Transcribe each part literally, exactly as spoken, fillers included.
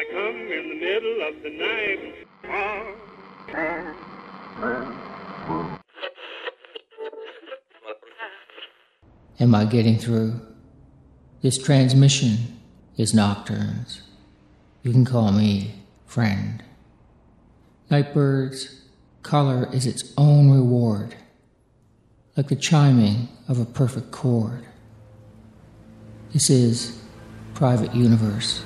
come in the middle of the night. Am I getting through? This transmission is Nocturnes. You can call me friend. Nightbirds, color is its own reward, like the chiming of a perfect chord. This is Private Universe.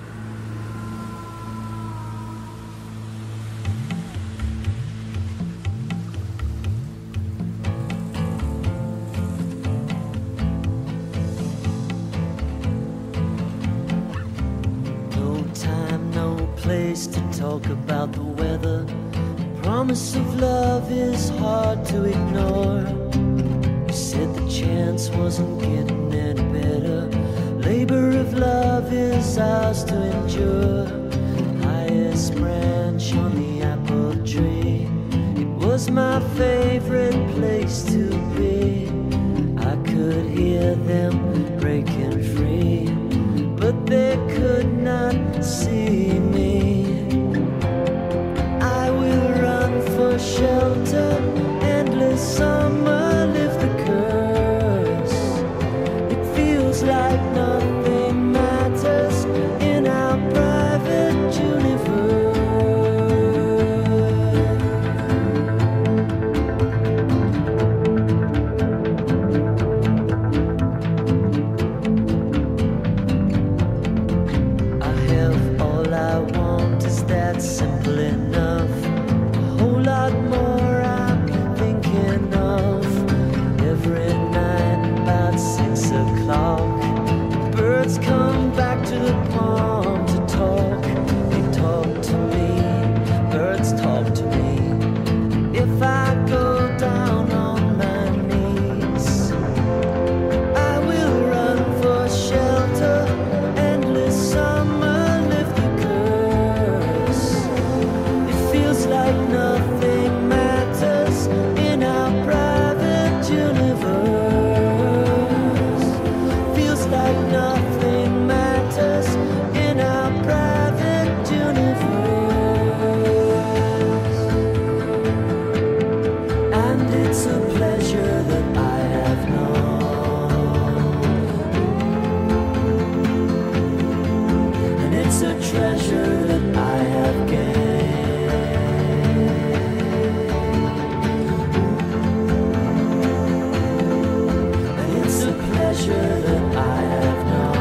No time, no place to talk about the weather. The promise of love is hard to ignore. You said the chance wasn't getting any better. Labor of love is ours to endure. Highest branch on the apple tree. It was my favorite place to be. I could hear them breaking free, but they could not see me. I will run for shelter, endless summer, live the curse. It feels like nothing matters in our private universe. I have all I want, is that simple enough? A whole lot more I'm thinking of. Every night about six o'clock, birds come back to the pond to talk. They talk to me, birds talk to me. If I go down on my knees, I will run for shelter, endless summer, live the curse. It feels like nothing matters in our private universe. Feels like nothing matters in our private universe. And it's a pleasure that I have known, and it's a treasure that I have gained. And it's a pleasure that I have known.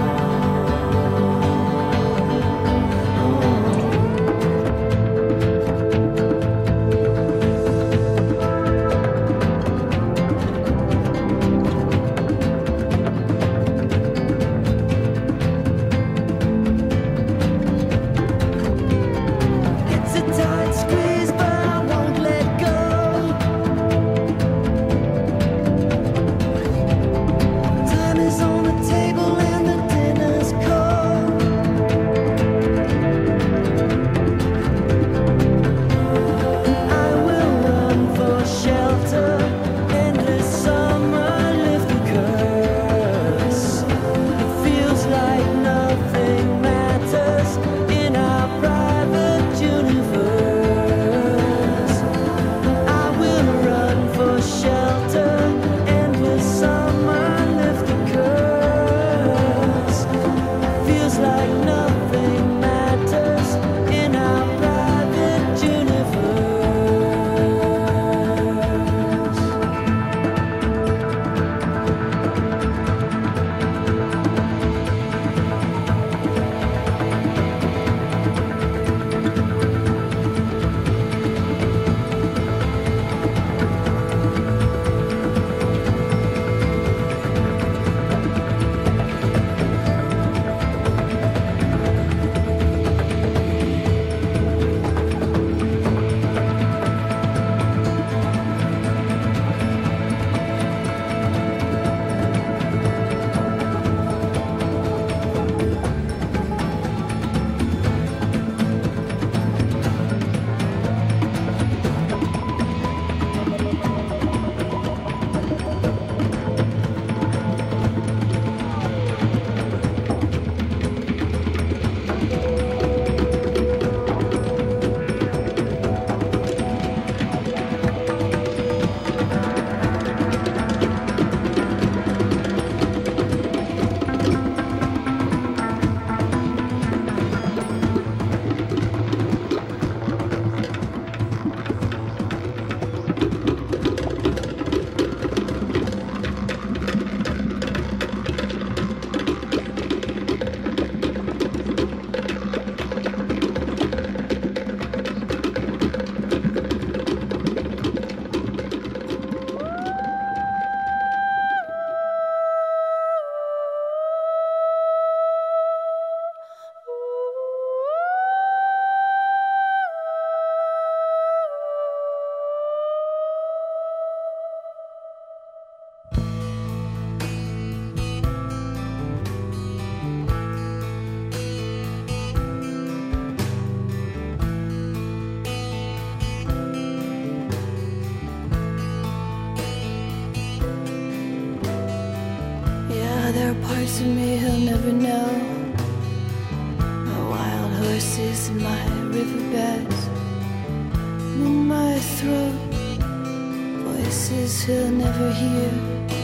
are parts of me he'll never know. My wild horses in my riverbeds, in my throat, voices he'll never hear.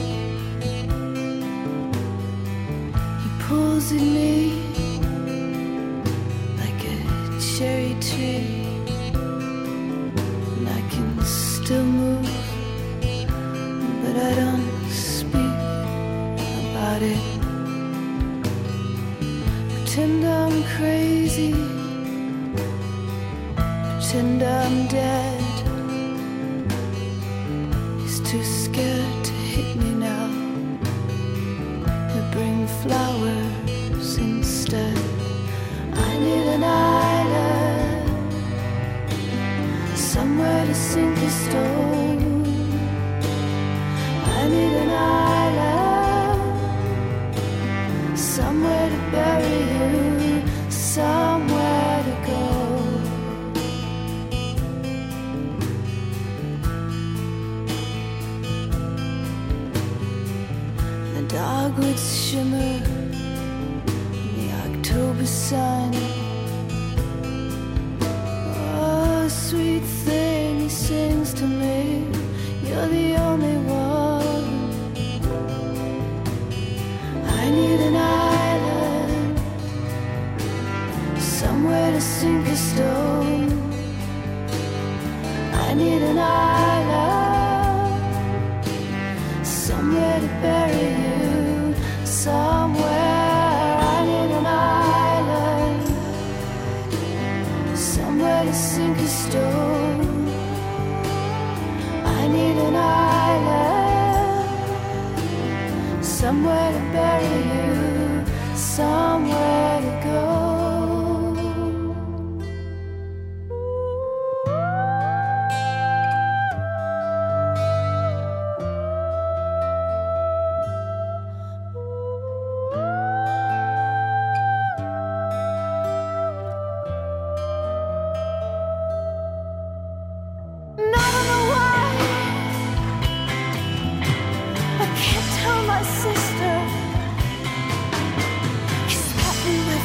He pulls at me like a cherry tree, and I can still move, but I don't speak about it. Pretend I'm crazy, pretend I'm dead. He's too scared to hit me now. He'll bring flowers instead. I need an island, somewhere to sink a stone. I need an island, somewhere to bury you, somewhere to go. The dogwoods shimmer in the October sun. Oh, sweet thing, he sings to me, you're the only one. I need an island, somewhere to sink a stone. I need an island, somewhere to bury you, somewhere. I need an island, somewhere to sink a stone. I need an island, somewhere to bury you, somewhere to go. My sister, he's got me.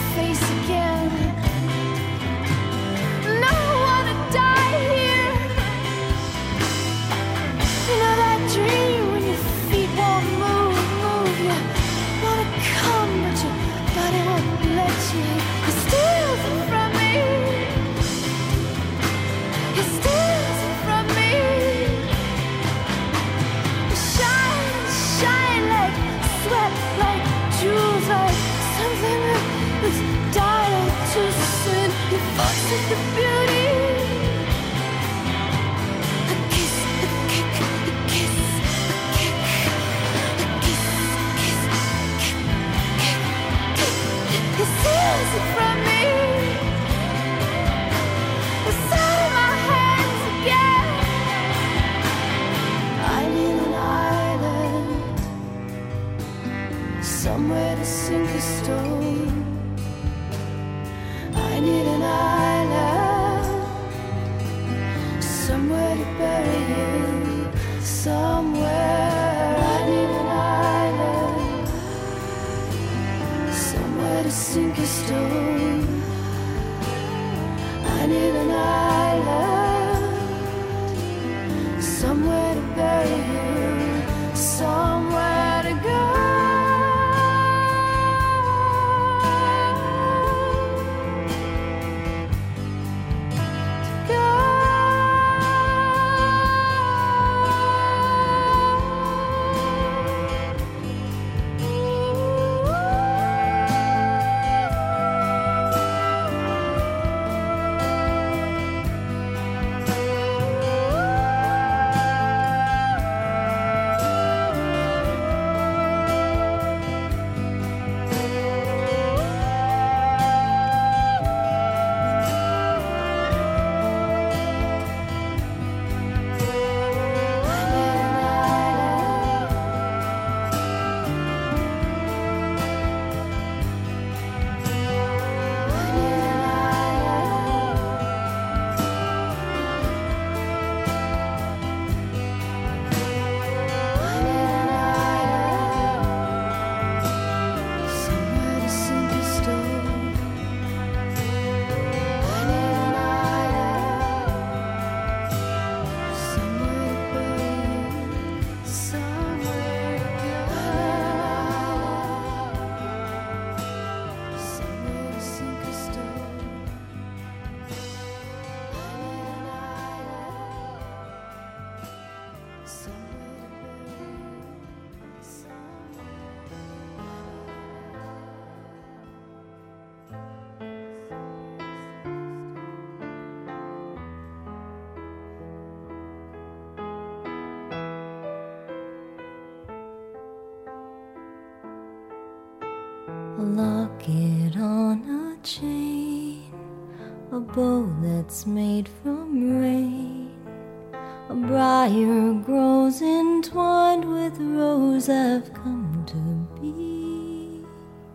chain, a bow that's made from rain. A briar grows entwined with rose. I've come to be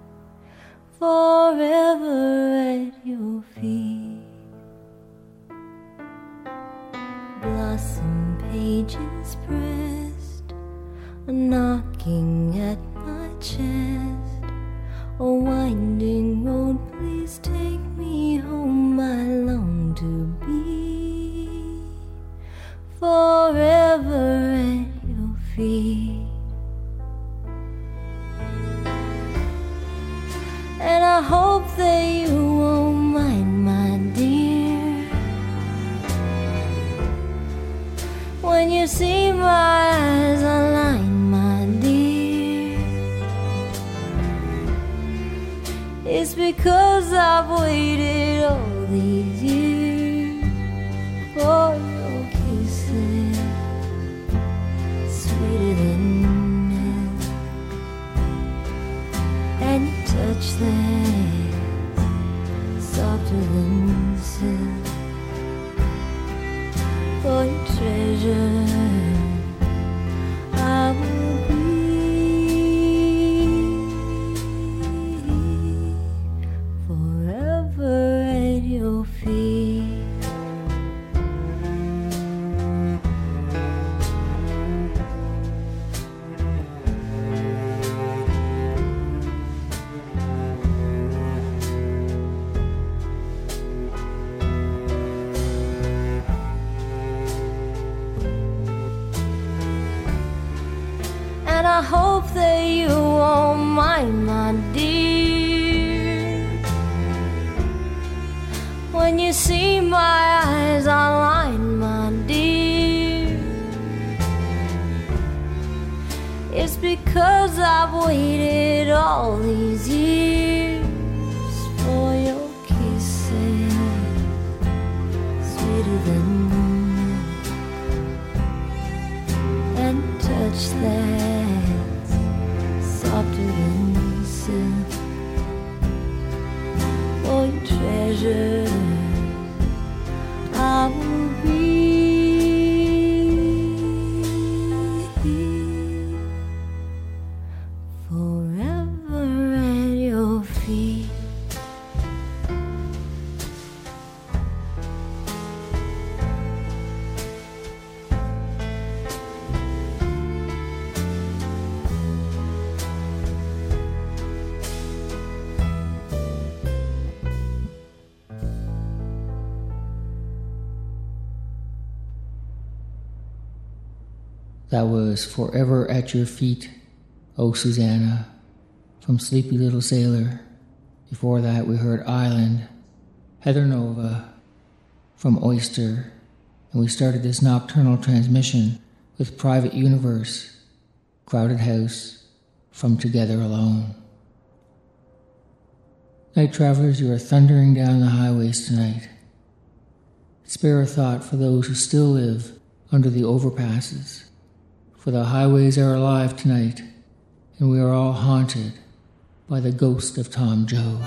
forever at your feet. Blossom pages pressed, a knocking at my chest. A winding road, please take me home. I long to be forever at your feet. And I hope that you won't mind, my dear, when you see my eyes align, my dear. It's because I've waited all these years for your kisses, sweeter than milk, and your touch that's softer than silk. For your treasure I will be forever at your feet. And I hope that you won't mind, my dear, when you see my eyes align, my dear. It's because I've waited all these years for your kisses, sweeter than milk, and touch that's softer than silk. For your treasure I will be forever at your feet. That was Forever at Your Feet, Oh Susanna, from Sleepy Little Sailor. Before that we heard Island, Heather Nova, from Oyster. And we started this nocturnal transmission with Private Universe, Crowded House, from Together Alone. Night travelers, you are thundering down the highways tonight. Spare a thought for those who still live under the overpasses. For the highways are alive tonight, and we are all haunted by the ghost of Tom Joad.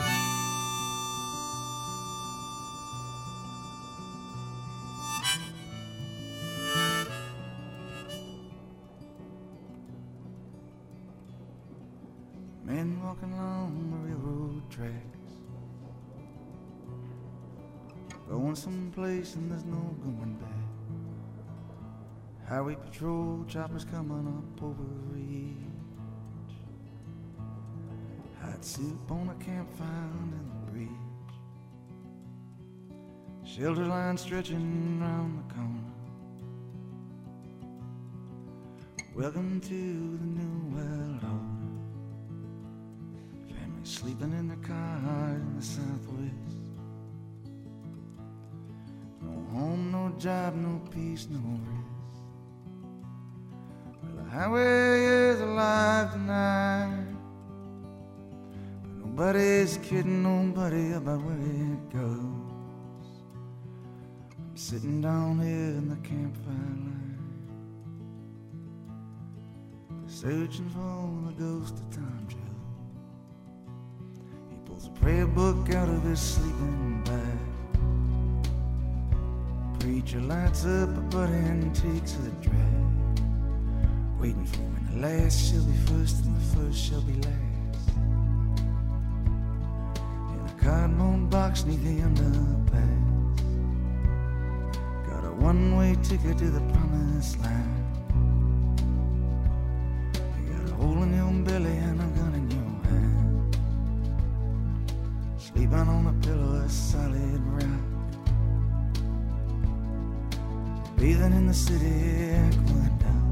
Men walking along the railroad tracks, going someplace and there's no going back. Highway patrol choppers coming up over the ridge. Hot soup on a campfire in the bridge. Shelter line stretching round the corner. Welcome to the new world order. Families sleeping in their cars in the southwest. No home, no job, no peace, no rest. The highway is alive tonight, but nobody's kidding nobody about where it goes. I'm sitting down here in the campfire line, searching for the ghost of Tom Joad. He pulled pulls a prayer book out of his sleeping bag. Preacher lights up a butt and takes a drag, waiting for when the last shall be first and the first shall be last. In a cardboard box neath the underpass, got a one-way ticket to the promised land. You got a hole in your belly and a gun in your hand, sleeping on a pillow of solid rock, bathing in the city aqueduct.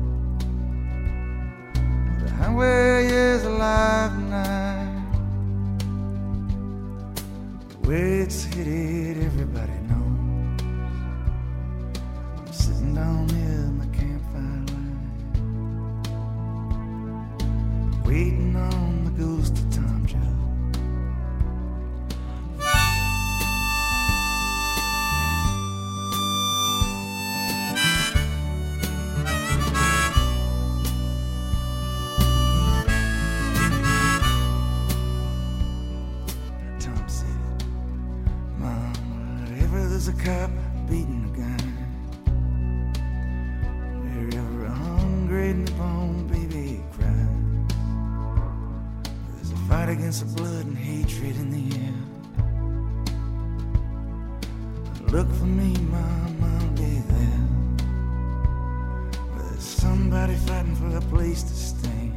The highway is alive tonight, the way it's headed everybody knows. I'm sitting down here in the campfire light, waiting on the ghost of Tom Jones. A cop beating a guy, wherever a hungry newborn baby cries, there's a fight against the blood and hatred in the air. Look for me, Mom, I'll be there. There's somebody fighting for a place to stay,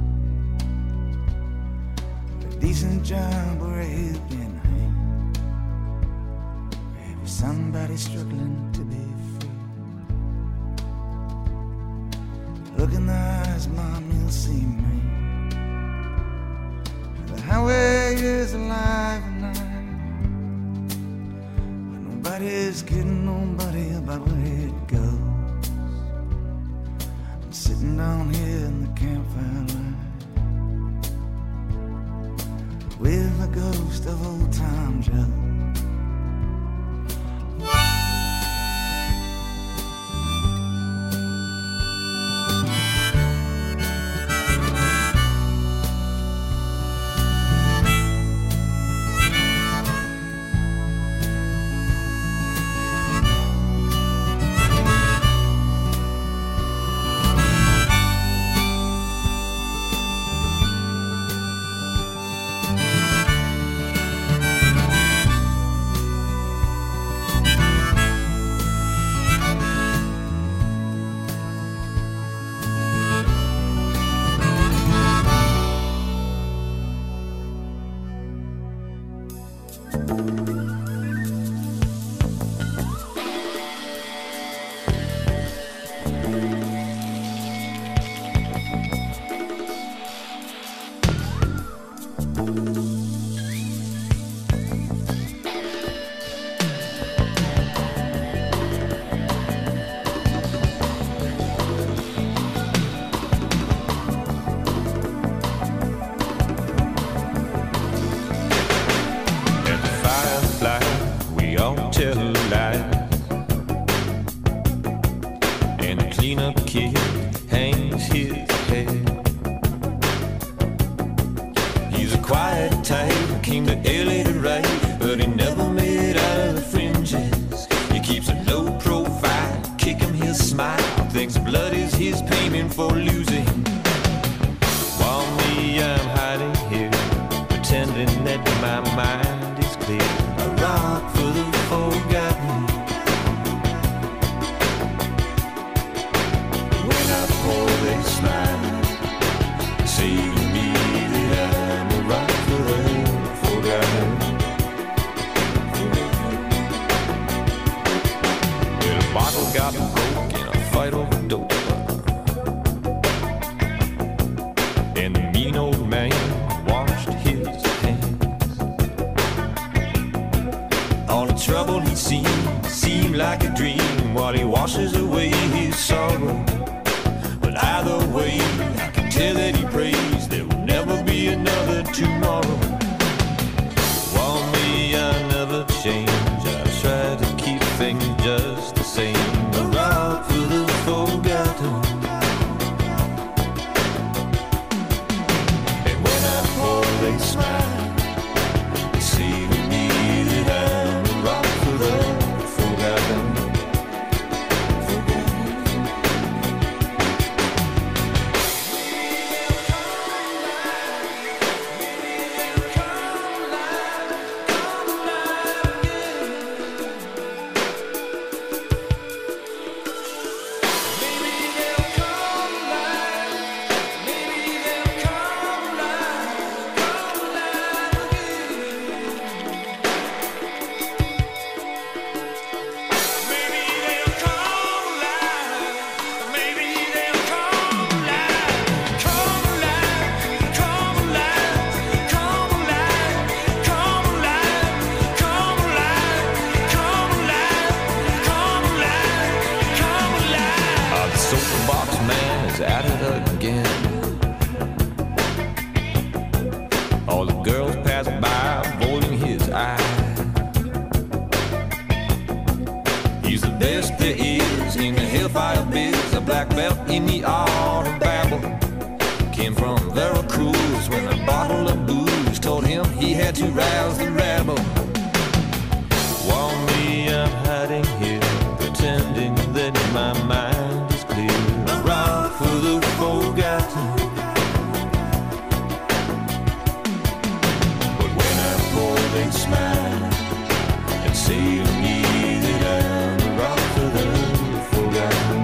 a decent job or a helping hand. Somebody struggling to be free. Look in the eyes, Mom, you'll see me. The highway is alive tonight, but nobody's kidding nobody about where it goes. I'm sitting down here in the campfire light, with the ghost of old Tom Jones. best there is in the hellfire biz. A black belt in the art of babble. Came from Veracruz when a bottle of booze told him he had to rouse the rabble. While me, I'm hiding here, pretending that my mind is clear. A rock for the forgotten. But when I pour, they smile and say to me that I'm a rock for the forgotten.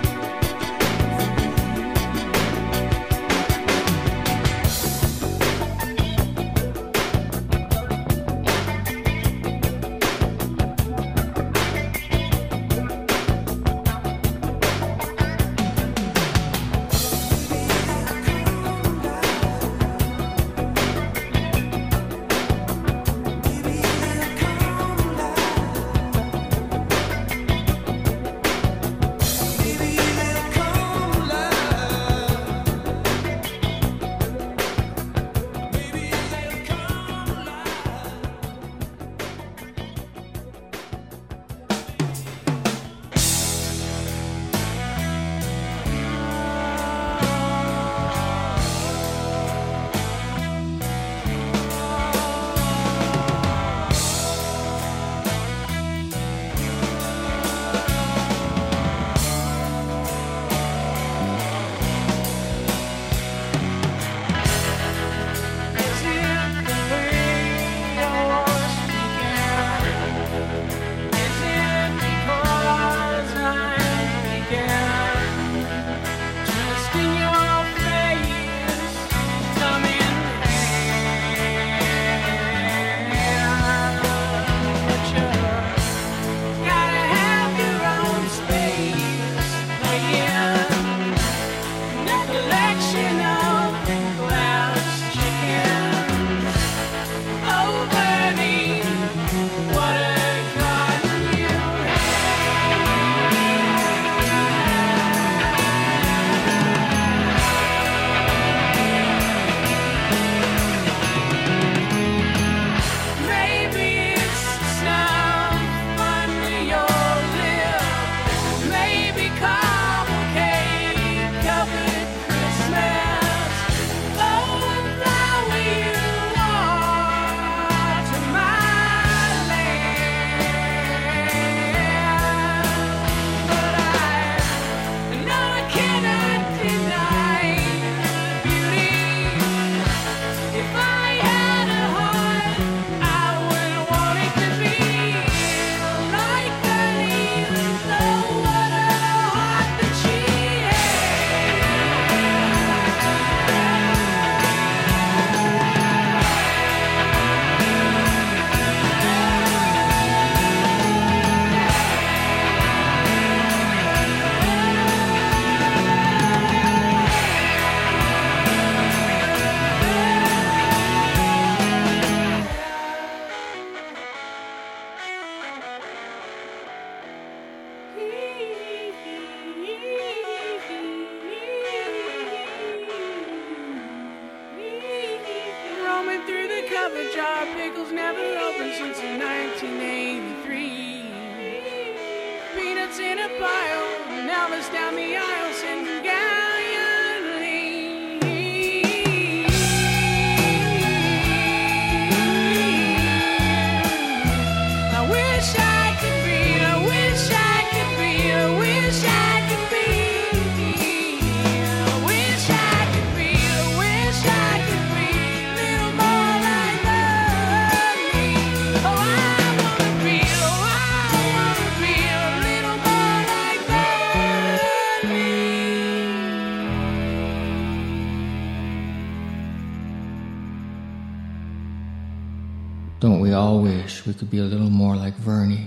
Don't we all wish we could be a little more like Vernie?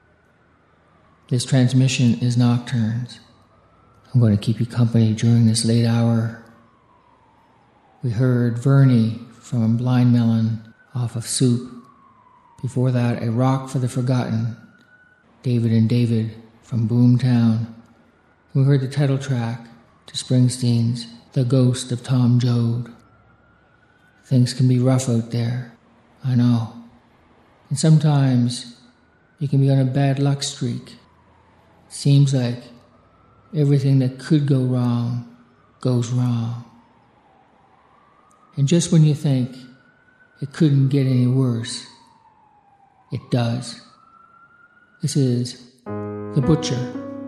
This transmission is Nocturnes. I'm going to keep you company during this late hour. We heard Vernie from Blind Melon off of Soup. Before that, A Rock for the Forgotten, David and David from Boomtown. We heard the title track to Springsteen's The Ghost of Tom Joad. Things can be rough out there, I know. And sometimes you can be on a bad luck streak. Seems like everything that could go wrong goes wrong. And just when you think it couldn't get any worse, it does. This is The Butcher.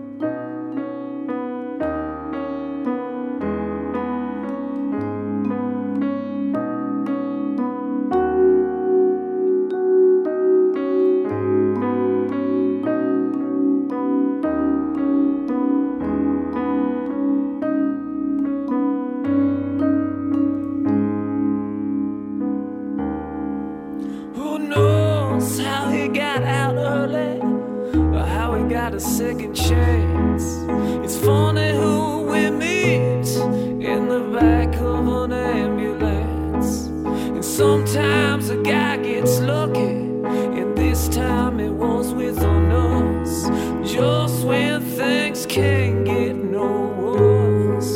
A second chance. It's funny who we meet in the back of an ambulance. And sometimes a guy gets lucky, and this time it was with on us. Just when things can't get no worse.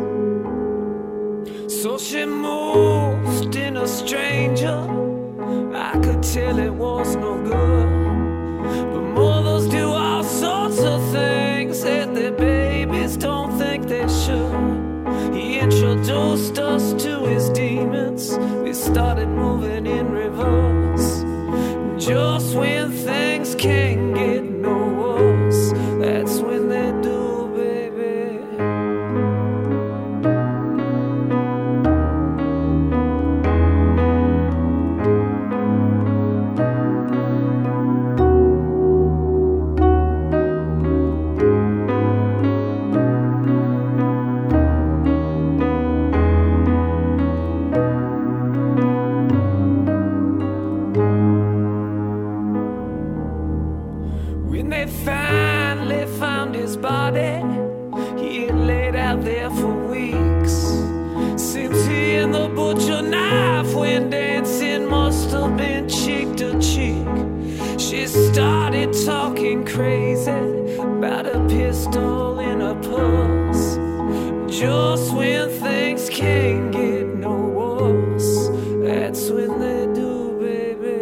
So she moved in a stranger. I could tell it was no good. But mothers do all sorts of things that their babies don't think they should. He introduced us to his demons. We started moving in reverse. Just when things can't get no worse, that's when they do, baby. Crazy about a pistol in a purse. Just when things can't get no worse, that's when they do, baby.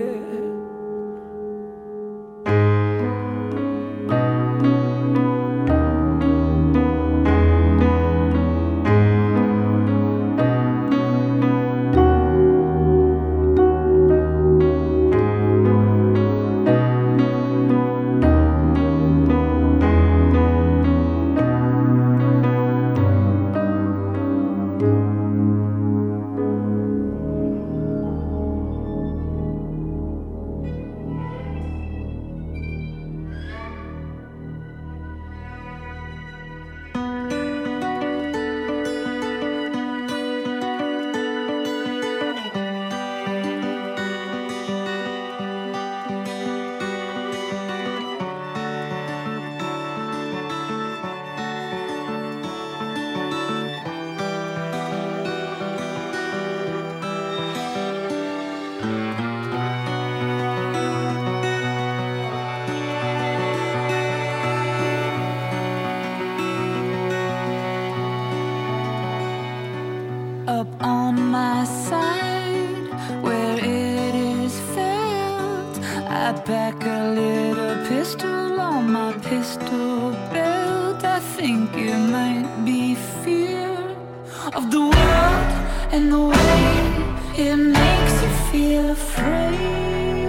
Back a little pistol on my pistol belt. I think it might be fear of the world and the way it makes you feel afraid.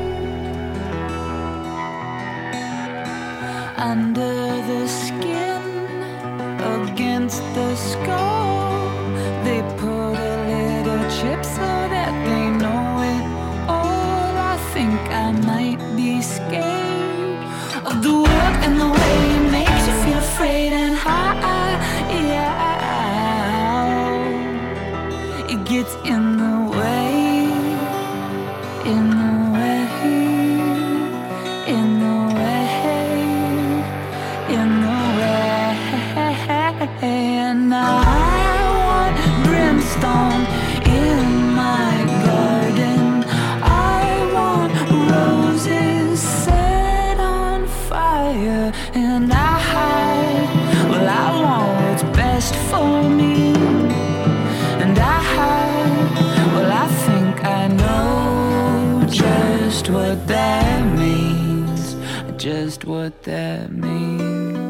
Under the skin, against the skull, they put a little chip so that they know it all. I think I might be scared of the world and the way it makes you feel afraid and high, yeah. It gets in the way, in the way, in the way, in the way. And I want brimstone in my garden. I want roses set on fire. And I, well, I want what's best for me. And I, well, I think I know just what that means. Just what that means.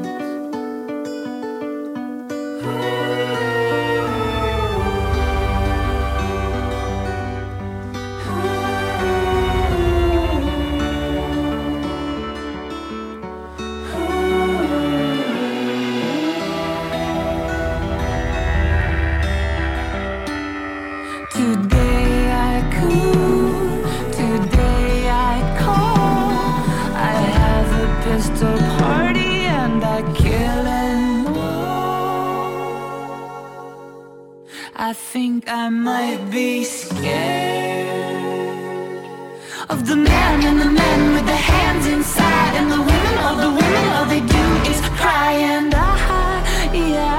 think I might be scared of the man and the men with the hands inside, and the women, all the women, all they do is cry. And I, yeah,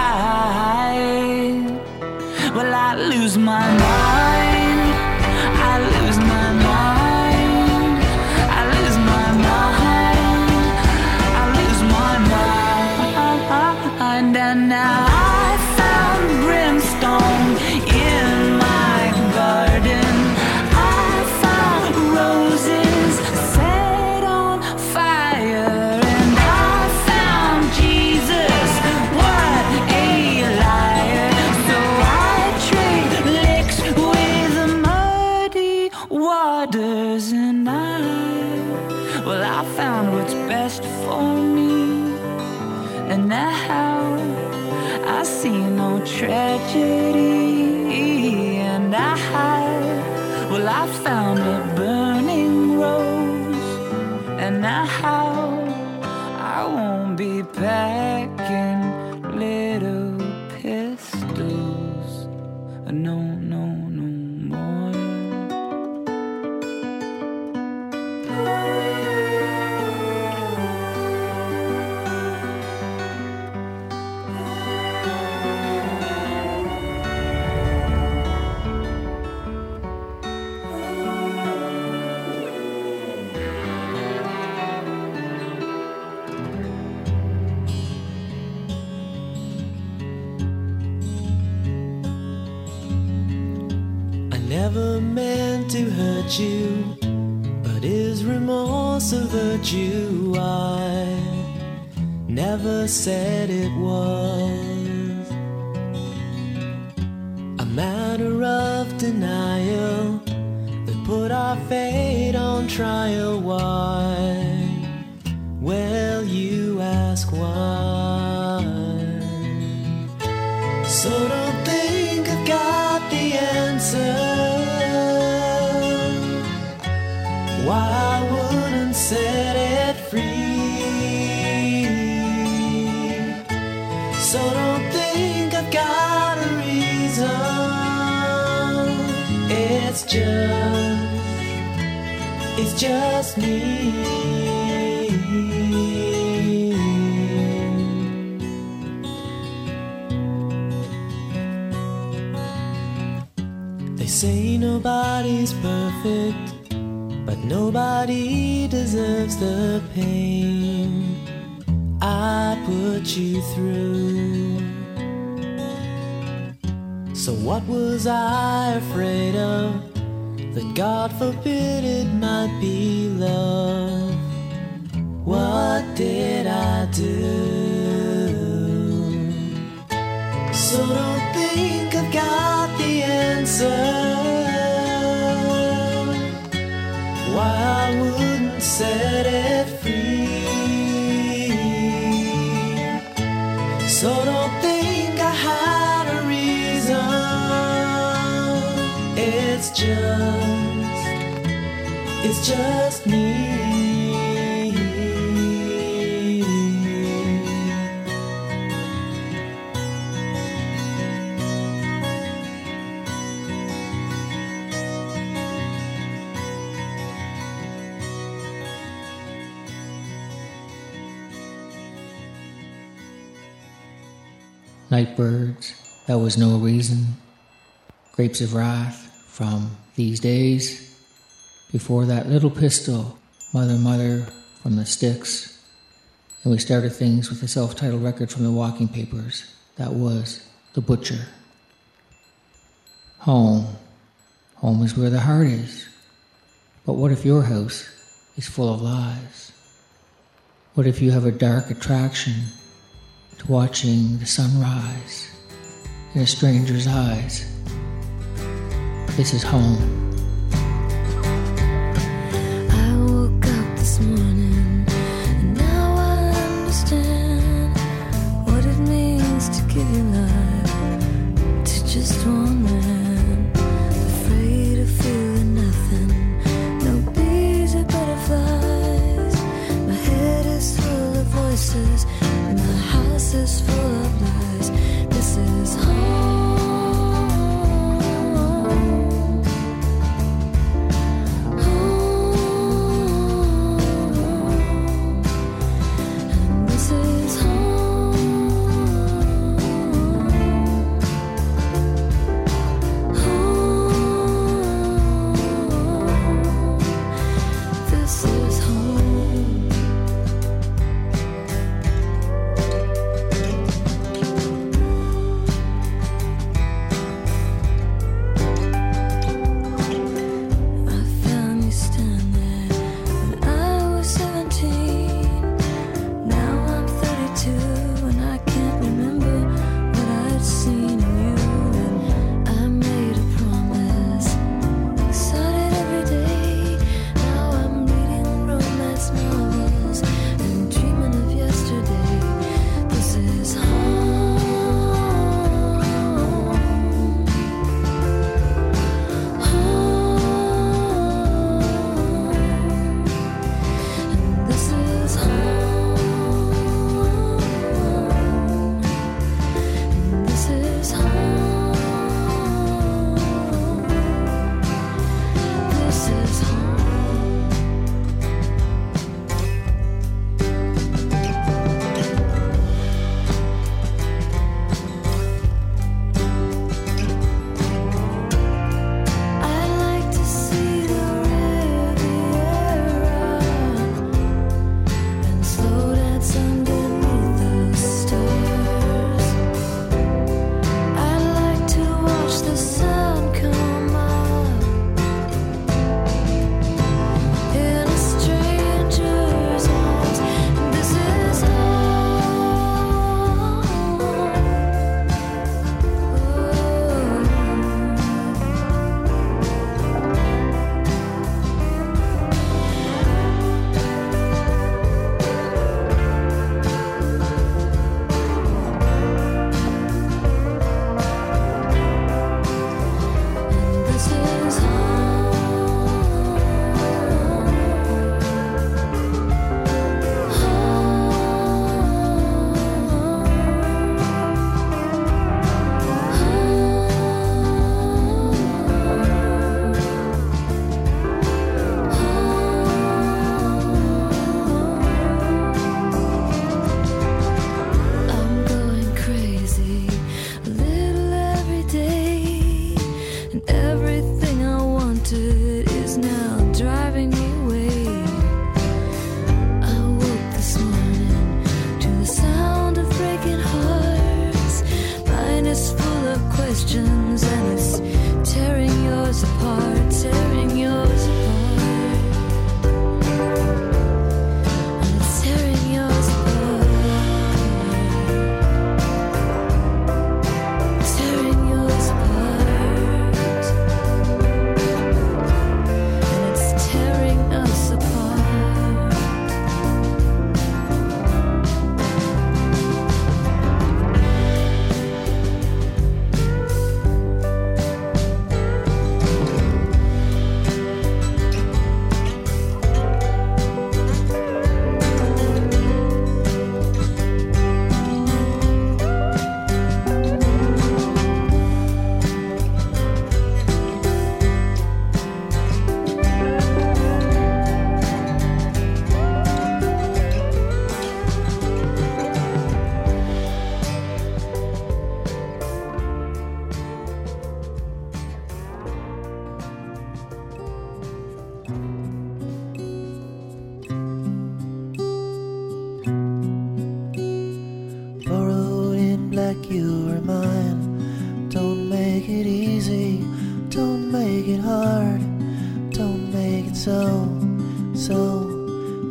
I, well, I lose my mind, I lose my mind, I lose my mind, I lose my mind. And now I found brimstone in my garden, I found roses set on fire, and I found Jesus, what a liar. So I trade licks with muddy waters, and I, well, I found what's best for me, and now I see no tragedy. And I, well, I found a burning rose, and now I won't be packing little pistols, no, no, no more. Never meant to hurt you, but is remorse a virtue? I never said it was a matter of denial that put our fate on trial. Why? Well, you ask why. So don't think I've got the answer. Why I wouldn't set it free. So don't think I've got a reason. It's just, it's just me. They say nobody's perfect, but nobody deserves the pain I put you through. So what was I afraid of? That God forbid it might be love. What did I do? So don't think I've got the answer. Why I wouldn't set it free. So don't think I had a reason. It's just, it's just me. Nightbirds, that was no reason. Grapes of Wrath, from These Days. Before that, Little Pistol, Mother, Mother, from The Styx. And we started things with a self-titled record from the Walking Papers. That was The Butcher. Home. Home is where the heart is. But what if your house is full of lies? What if you have a dark attraction to watching the sunrise in a stranger's eyes? This is home. I woke up this morning and now I understand what it means to give your life to just one man. Afraid of feeling nothing, no bees or butterflies. My head is full of voices, my house is full of lies. This is home.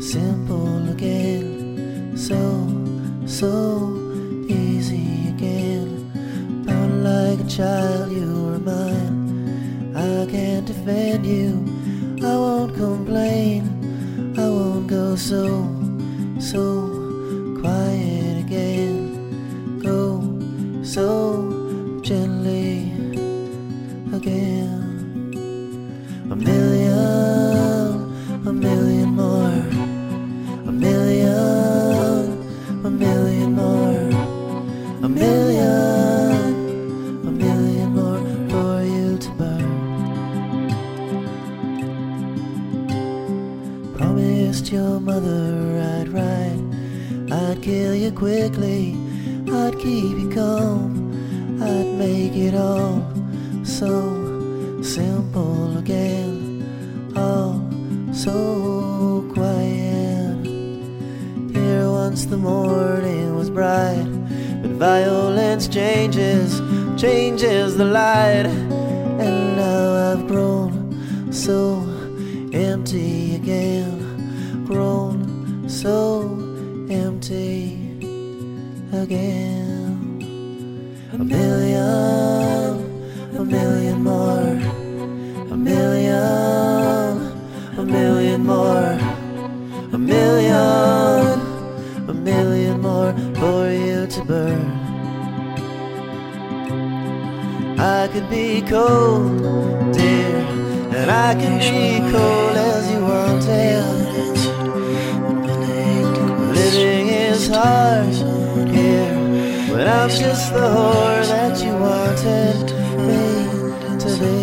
simple again, so, so easy again. Bound like a child, you were mine. I can't defend you, I won't complain, I won't go so, so quiet again, go so gently again. A million, a million more, a million, a million more, a million, a million more for you to burn. Promised your mother I'd ride, I'd kill you quickly, I'd keep you calm, I'd make it all so simple again, all so quiet. Here once the morning was bright, but violence changes, changes the light. And now I've grown so empty again, grown so empty again. A million, a million more, a million, a million more, a million, a million more for you to burn. I could be cold, dear, and I can be cold as you wanted. Living is hard here, but I'm just the whore that you wanted me to be.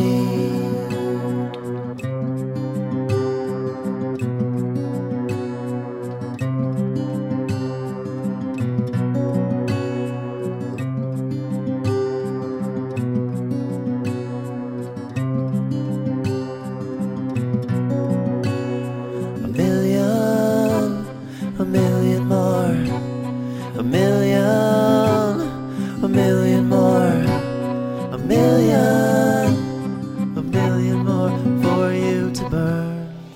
A million, a million more, a million, a million more, a million, a million more for you to burn.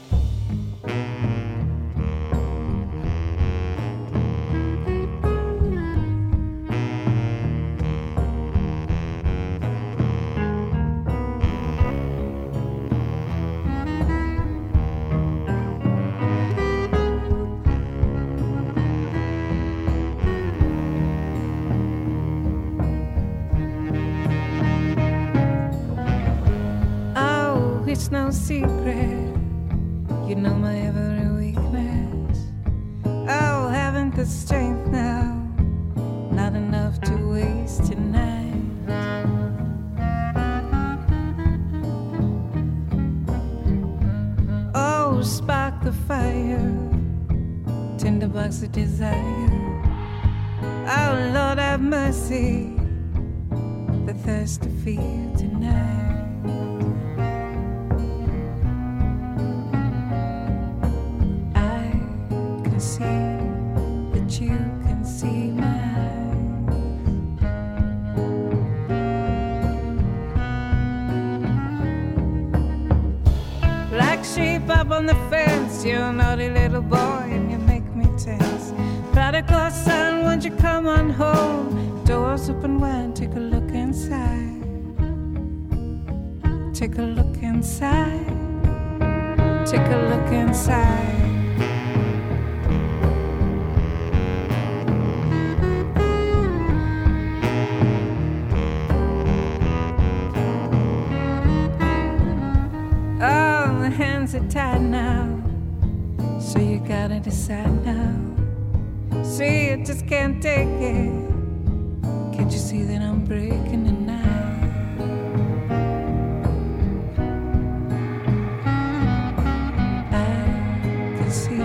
It's no secret, you know my every weakness. Oh, haven't the strength now, not enough to waste tonight. Oh, spark the fire, tinderbox of desire. Oh, Lord have mercy, the thirst to feel tonight. Up on the fence, you're a naughty little boy and you make me tense. Prodigal son, won't you come on home? Doors open wide, take a look inside. Take a look inside. Take a look inside. Hands are tied now, so you gotta decide now. See, I just can't take it. Can't you see that I'm breaking tonight? I can see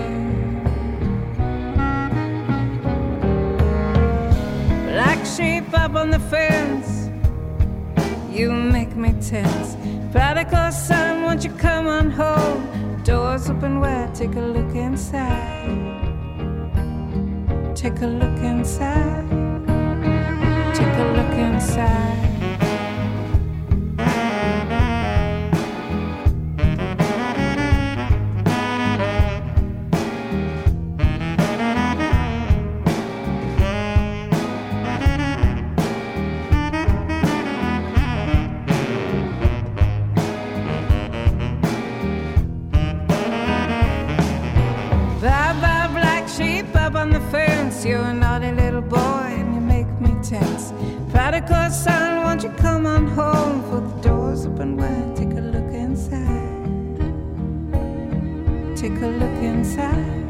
you. Like sheep up on the fence, you make me tense. Prodigal son, won't you come on home? Doors open wide, take a look inside. Take a look inside. Take a look inside. Bye bye, black sheep up on the fence. You're a naughty little boy and you make me tense. Prodigal son, won't you come on home? For the door's open wide, take a look inside. Take a look inside.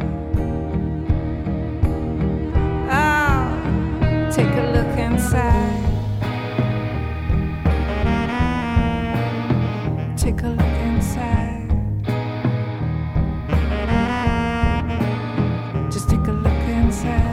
Oh, take a look inside. Take a look inside. Just take a look inside.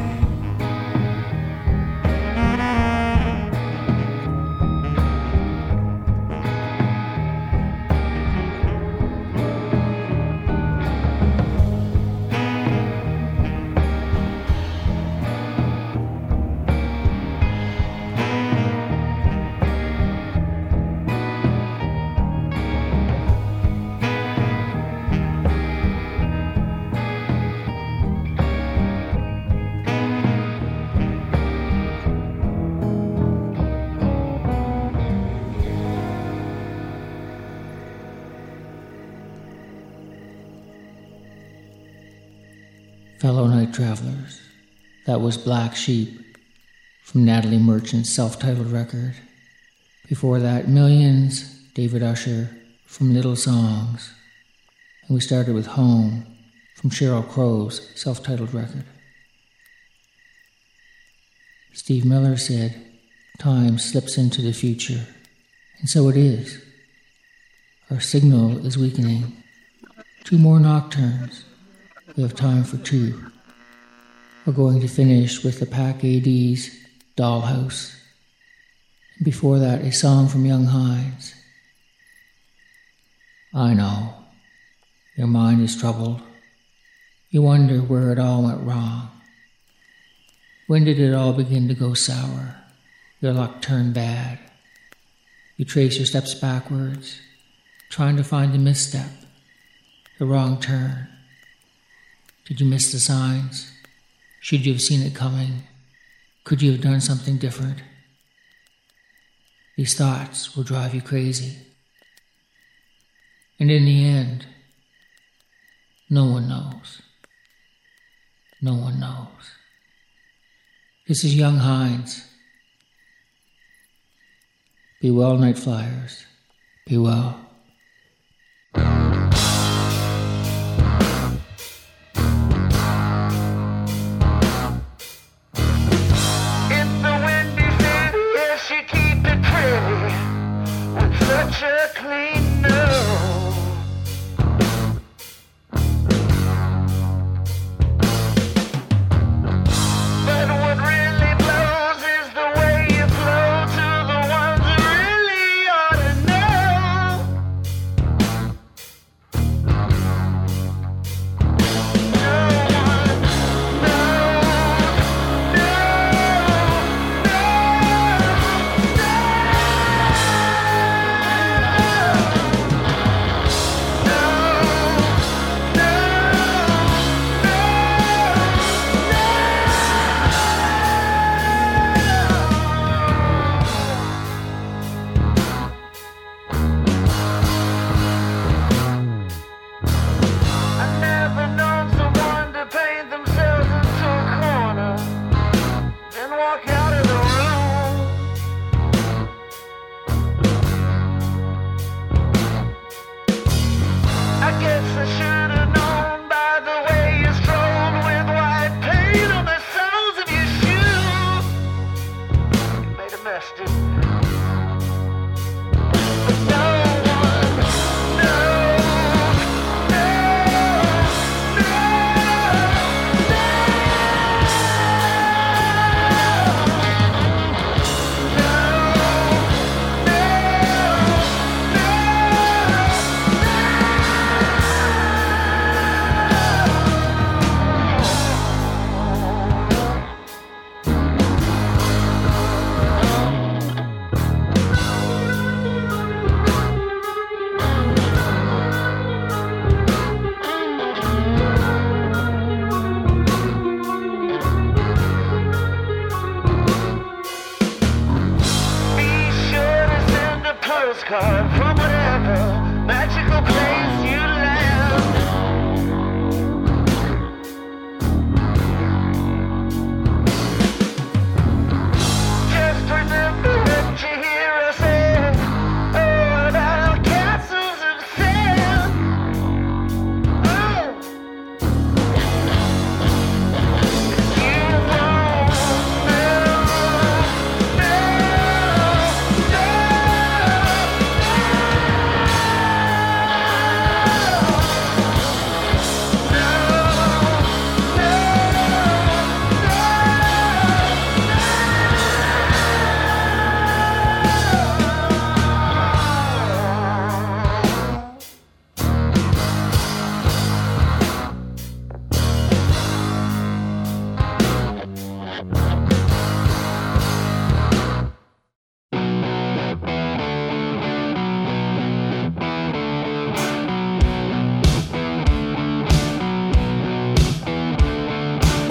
Fellow night travelers, that was Black Sheep from Natalie Merchant's self-titled record. Before that, Millions, David Usher from Little Songs. And we started with Home from Sheryl Crow's self-titled record. Steve Miller said, time slips into the future. And so it is. Our signal is weakening. Two more nocturnes. We have time for two. We're going to finish with the Pack A D's Dollhouse. And before that, a song from Young Hines. I know. Your mind is troubled. You wonder where it all went wrong. When did it all begin to go sour? Your luck turned bad. You trace your steps backwards, trying to find the misstep, the wrong turn. Did you miss the signs? Should you have seen it coming? Could you have done something different? These thoughts will drive you crazy. And in the end, no one knows. No one knows. This is Young Hines. Be well, night flyers. Be well. Such a clean nose. But what really blows is the way you flow to the ones who really ought to postcard from whatever magical place you land.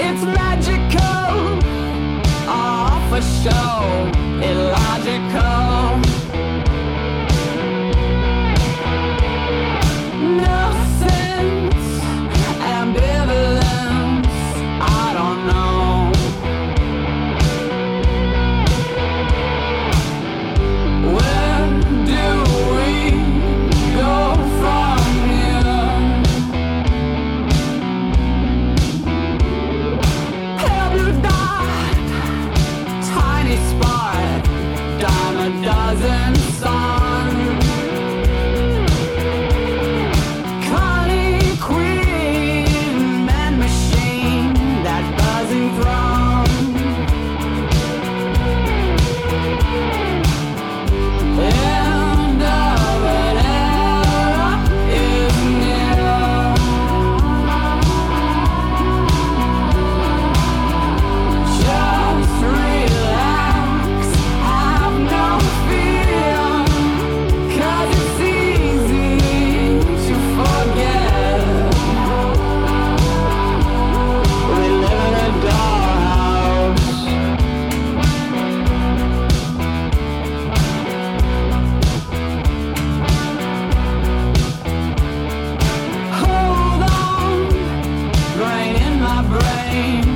It's magical, all for show, illogical. No sense, ambivalence, I don't know. Where do we go from here? Pale blue dot, tiny spot, dime a dozen sun. Connie Queen, man machine, that buzzing drum. End of an era is near. Just relax, have no fear, 'cause it's easy to forget. We live in a dollhouse. Hold on, brain in my brain.